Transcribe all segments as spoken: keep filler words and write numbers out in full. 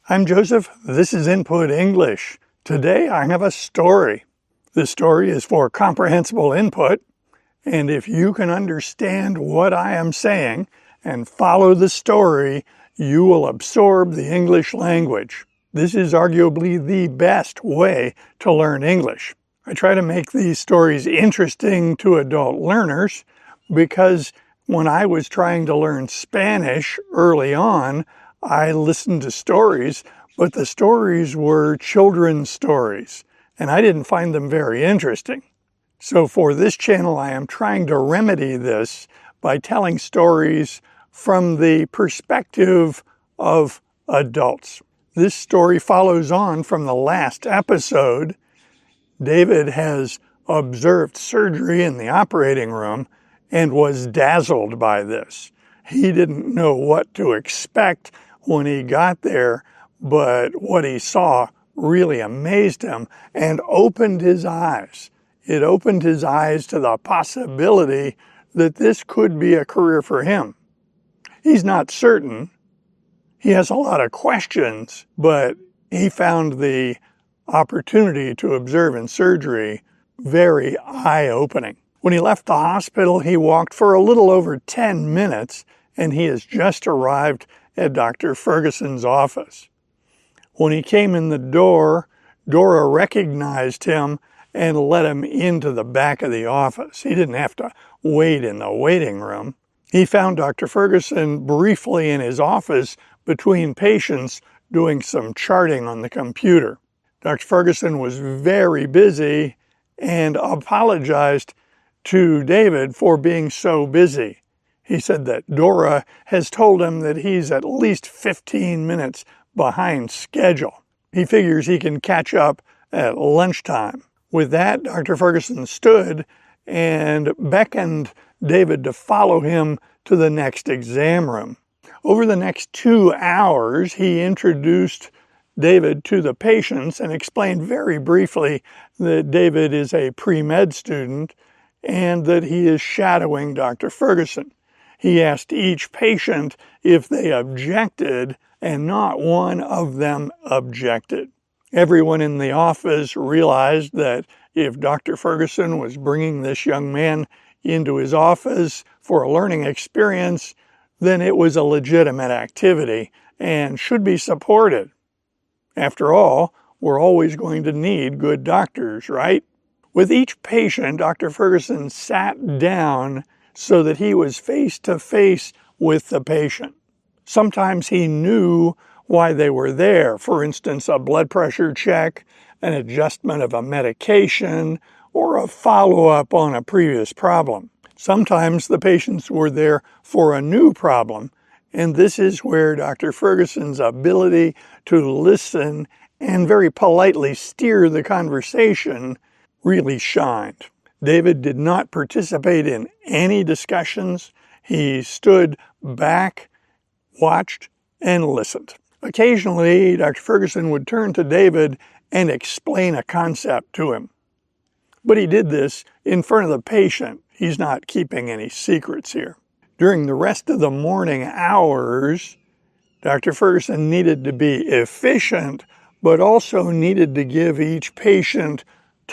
I'm Joseph. This is Input English. Today I have a story. This story is for comprehensible input, and if you can understand what I am saying and follow the story, you will absorb the English language. This is arguably the best way to learn English. I try to make these stories interesting to adult learners because when I was trying to learn Spanish early on, I listened to stories, but the stories were children's stories, and I didn't find them very interesting. So for this channel, I am trying to remedy this by telling stories from the perspective of adults. This story follows on from the last episode. David has observed surgery in the operating room and was dazzled by this. He didn't know what to expect when he got there, but what he saw really amazed him and opened his eyes. It opened his eyes to the possibility that this could be a career for him. He's not certain. He has a lot of questions, but he found the opportunity to observe in surgery very eye-opening. When he left the hospital, he walked for a little over ten minutes, and he has just arrived at Doctor Ferguson's office. When he came in the door, Dora recognized him and let him into the back of the office. He didn't have to wait in the waiting room. He found Doctor Ferguson briefly in his office between patients doing some charting on the computer. Doctor Ferguson was very busy and apologized to David for being so busy. He said that Dora has told him that he's at least fifteen minutes behind schedule. He figures he can catch up at lunchtime. With that, Doctor Ferguson stood and beckoned David to follow him to the next exam room. Over the next two hours, he introduced David to the patients and explained very briefly that David is a pre-med student and that he is shadowing Doctor Ferguson. He asked each patient if they objected, and not one of them objected. Everyone in the office realized that if Doctor Ferguson was bringing this young man into his office for a learning experience, then it was a legitimate activity and should be supported. After all, we're always going to need good doctors, right? With each patient, Doctor Ferguson sat down so that he was face-to-face with the patient. Sometimes he knew why they were there, for instance, a blood pressure check, an adjustment of a medication, or a follow-up on a previous problem. Sometimes the patients were there for a new problem, and this is where Doctor Ferguson's ability to listen and very politely steer the conversation really shined. David did not participate in any discussions. He stood back, watched, and listened. Occasionally, Doctor Ferguson would turn to David and explain a concept to him. But he did this in front of the patient. He's not keeping any secrets here. During the rest of the morning hours, Doctor Ferguson needed to be efficient, but also needed to give each patient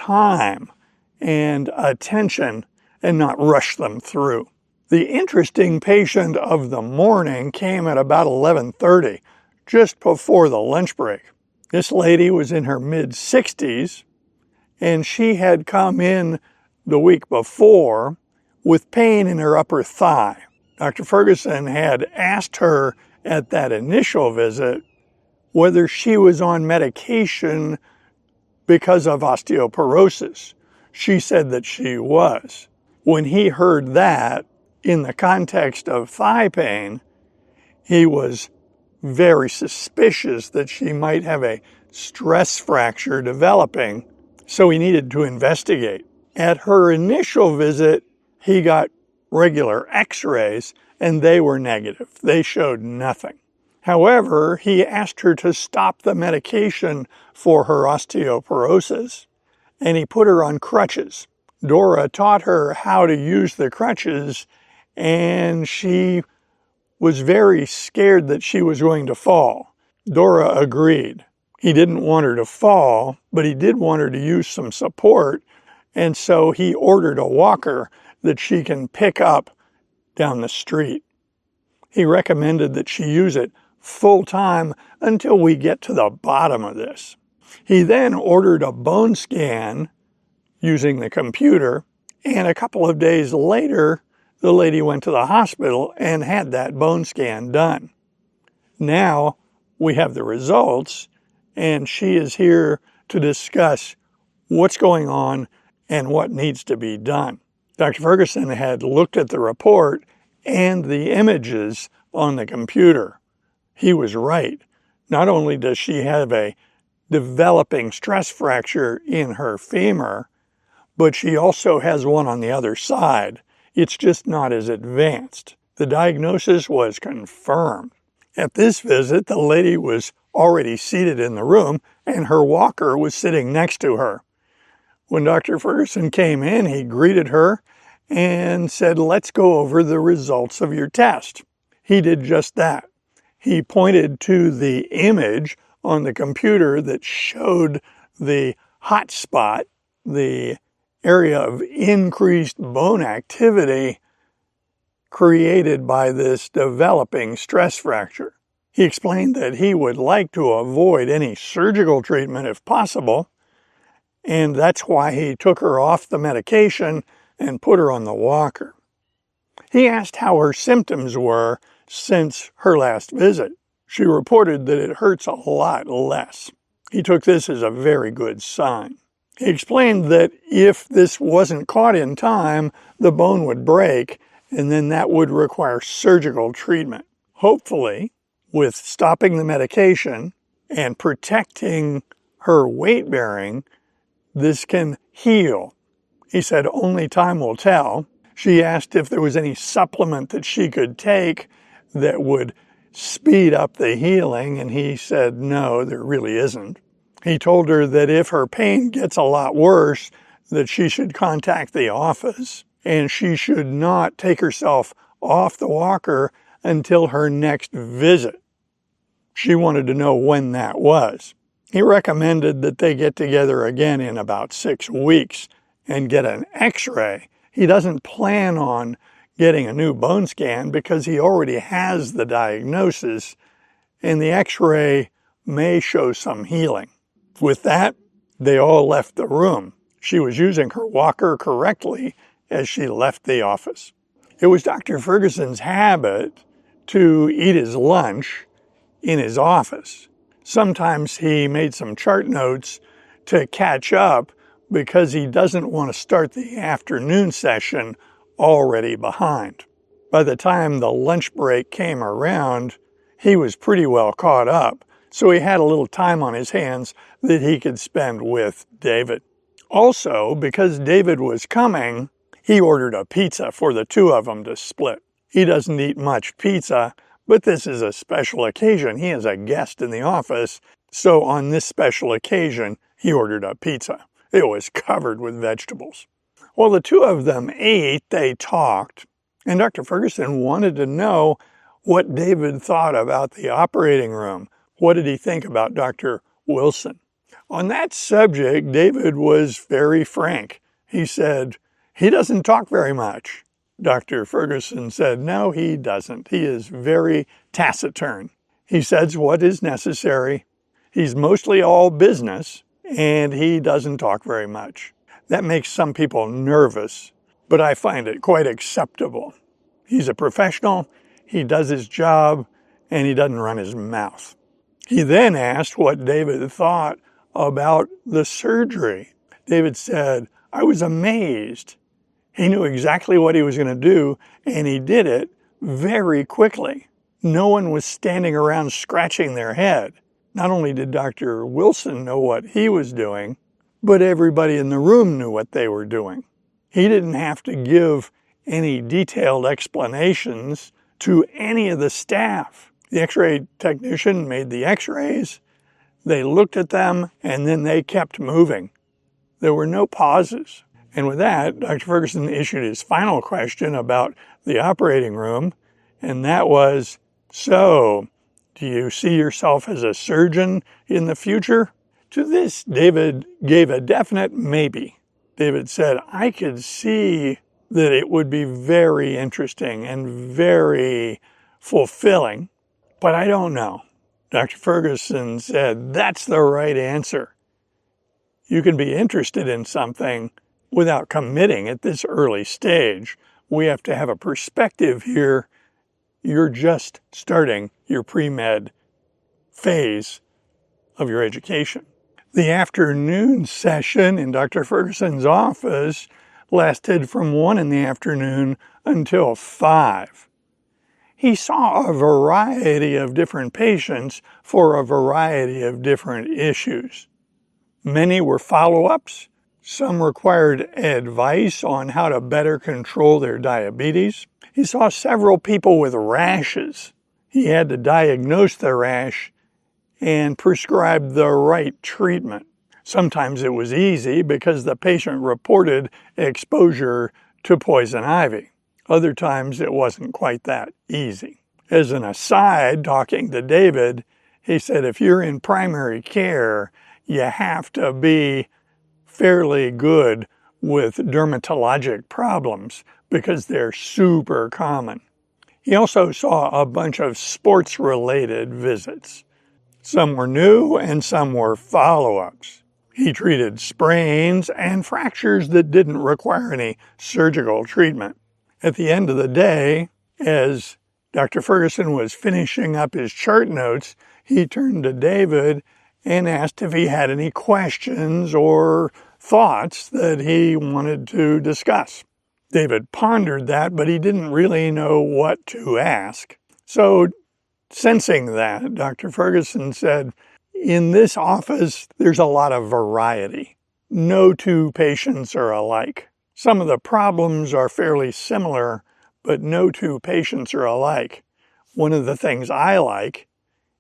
time and attention and not rush them through. The interesting patient of the morning came at about eleven thirty, just before the lunch break. This lady was in her mid-sixties, and she had come in the week before with pain in her upper thigh. Doctor Ferguson had asked her at that initial visit whether she was on medication because of osteoporosis. She said that she was. When he heard that in the context of thigh pain, he was very suspicious that she might have a stress fracture developing, so he needed to investigate. At her initial visit, he got regular x-rays, and they were negative. They showed nothing. However, he asked her to stop the medication for her osteoporosis, and he put her on crutches. Dora taught her how to use the crutches, and she was very scared that she was going to fall. Dora agreed. He didn't want her to fall, but he did want her to use some support, and so he ordered a walker that she can pick up down the street. He recommended that she use it full time until we get to the bottom of this. He then ordered a bone scan using the computer, and a couple of days later, the lady went to the hospital and had that bone scan done. Now we have the results, and she is here to discuss what's going on and what needs to be done. Doctor Ferguson had looked at the report and the images on the computer. He was right. Not only does she have a developing stress fracture in her femur, but she also has one on the other side. It's just not as advanced. The diagnosis was confirmed. At this visit, the lady was already seated in the room, and her walker was sitting next to her. When Doctor Ferguson came in, he greeted her and said, "Let's go over the results of your test." He did just that. He pointed to the image on the computer that showed the hot spot, the area of increased bone activity created by this developing stress fracture. He explained that he would like to avoid any surgical treatment if possible, and that's why he took her off the medication and put her on the walker. He asked how her symptoms were since her last visit. She reported that it hurts a lot less. He took this as a very good sign. He explained that if this wasn't caught in time, the bone would break, and then that would require surgical treatment. Hopefully, with stopping the medication and protecting her weight bearing, this can heal. He said only time will tell. She asked if there was any supplement that she could take that would speed up the healing, and he said no, there really isn't. He told her that if her pain gets a lot worse, that she should contact the office, and she should not take herself off the walker until her next visit. She wanted to know when that was. He recommended that they get together again in about six weeks and get an x-ray. He doesn't plan on getting a new bone scan because he already has the diagnosis, and the x-ray may show some healing. With that, they all left the room. She was using her walker correctly as she left the office. It was Doctor Ferguson's habit to eat his lunch in his office. Sometimes he made some chart notes to catch up because he doesn't want to start the afternoon session already behind. By the time the lunch break came around, he was pretty well caught up, so he had a little time on his hands that he could spend with David. Also, because David was coming, he ordered a pizza for the two of them to split. He doesn't eat much pizza, but this is a special occasion. He is a guest in the office, so on this special occasion, he ordered a pizza. It was covered with vegetables. While the two of them ate, they talked, and Doctor Ferguson wanted to know what David thought about the operating room. What did he think about Doctor Wilson? On that subject, David was very frank. He said, "He doesn't talk very much." Doctor Ferguson said, "No, he doesn't. He is very taciturn. He says what is necessary. He's mostly all business, and he doesn't talk very much." That makes some people nervous, but I find it quite acceptable. He's a professional, he does his job, and he doesn't run his mouth. He then asked what David thought about the surgery. David said, "I was amazed. He knew exactly what he was going to do, and he did it very quickly. No one was standing around scratching their head. Not only did Doctor Wilson know what he was doing, but everybody in the room knew what they were doing. He didn't have to give any detailed explanations to any of the staff. The x-ray technician made the x-rays, they looked at them, and then they kept moving. There were no pauses. And with that, Doctor Ferguson issued his final question about the operating room, and that was, "So, Do you see yourself as a surgeon in the future? To this, David gave a definite maybe. David said, I could see that it would be very interesting and very fulfilling, but I don't know. Doctor Ferguson said, that's the right answer. You can be interested in something without committing at this early stage. We have to have a perspective here. You're just starting your pre-med phase of your education. The afternoon session in Doctor Ferguson's office lasted from one in the afternoon until five. He saw a variety of different patients for a variety of different issues. Many were follow-ups. Some required advice on how to better control their diabetes. He saw several people with rashes. He had to diagnose the rash and prescribe the right treatment. Sometimes it was easy because the patient reported exposure to poison ivy. Other times it wasn't quite that easy. As an aside, talking to David, he said if you're in primary care, you have to be fairly good with dermatologic problems because they're super common. He also saw a bunch of sports-related visits. Some were new and some were follow-ups. He treated sprains and fractures that didn't require any surgical treatment. At the end of the day, as Doctor Ferguson was finishing up his chart notes, he turned to David and asked if he had any questions or thoughts that he wanted to discuss. David pondered that, but he didn't really know what to ask. So, sensing that, Doctor Ferguson said, in this office, there's a lot of variety. No two patients are alike. Some of the problems are fairly similar, but no two patients are alike. One of the things I like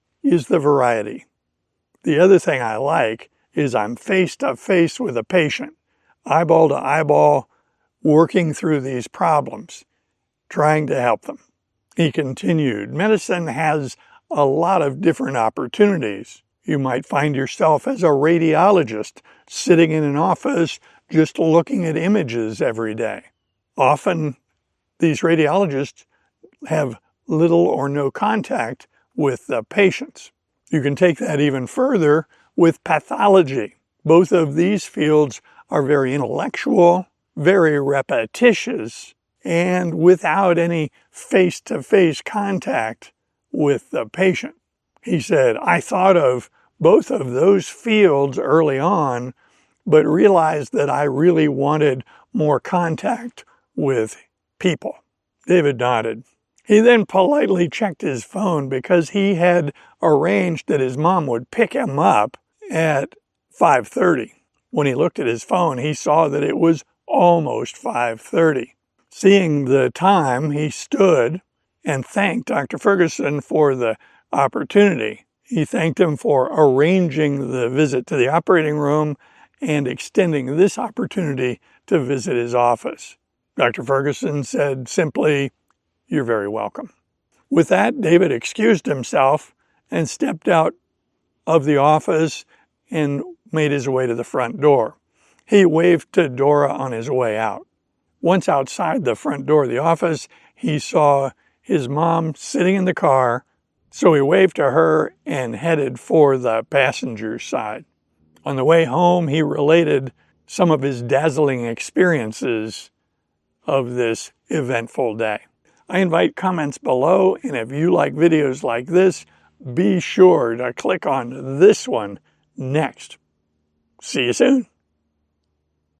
is the variety. The other thing I like is I'm face to face with a patient, eyeball to eyeball, working through these problems, trying to help them. He continued, medicine has a lot of different opportunities. You might find yourself as a radiologist sitting in an office just looking at images every day. Often, these radiologists have little or no contact with the patients. You can take that even further with pathology. Both of these fields are very intellectual, very repetitious, and without any face-to-face contact with the patient. He said, I thought of both of those fields early on, but realized that I really wanted more contact with people. David nodded. He then politely checked his phone because he had arranged that his mom would pick him up at five thirty. When he looked at his phone, he saw that it was almost five thirty. Seeing the time, he stood and thanked Doctor Ferguson for the opportunity. He thanked him for arranging the visit to the operating room and extending this opportunity to visit his office. Doctor Ferguson said simply, you're very welcome. With that, David excused himself and stepped out of the office and made his way to the front door. He waved to Dora on his way out. Once outside the front door of the office, he saw his mom sitting in the car, so he waved to her and headed for the passenger side. On the way home, he related some of his dazzling experiences of this eventful day. I invite comments below, and if you like videos like this, be sure to click on this one next. See you soon.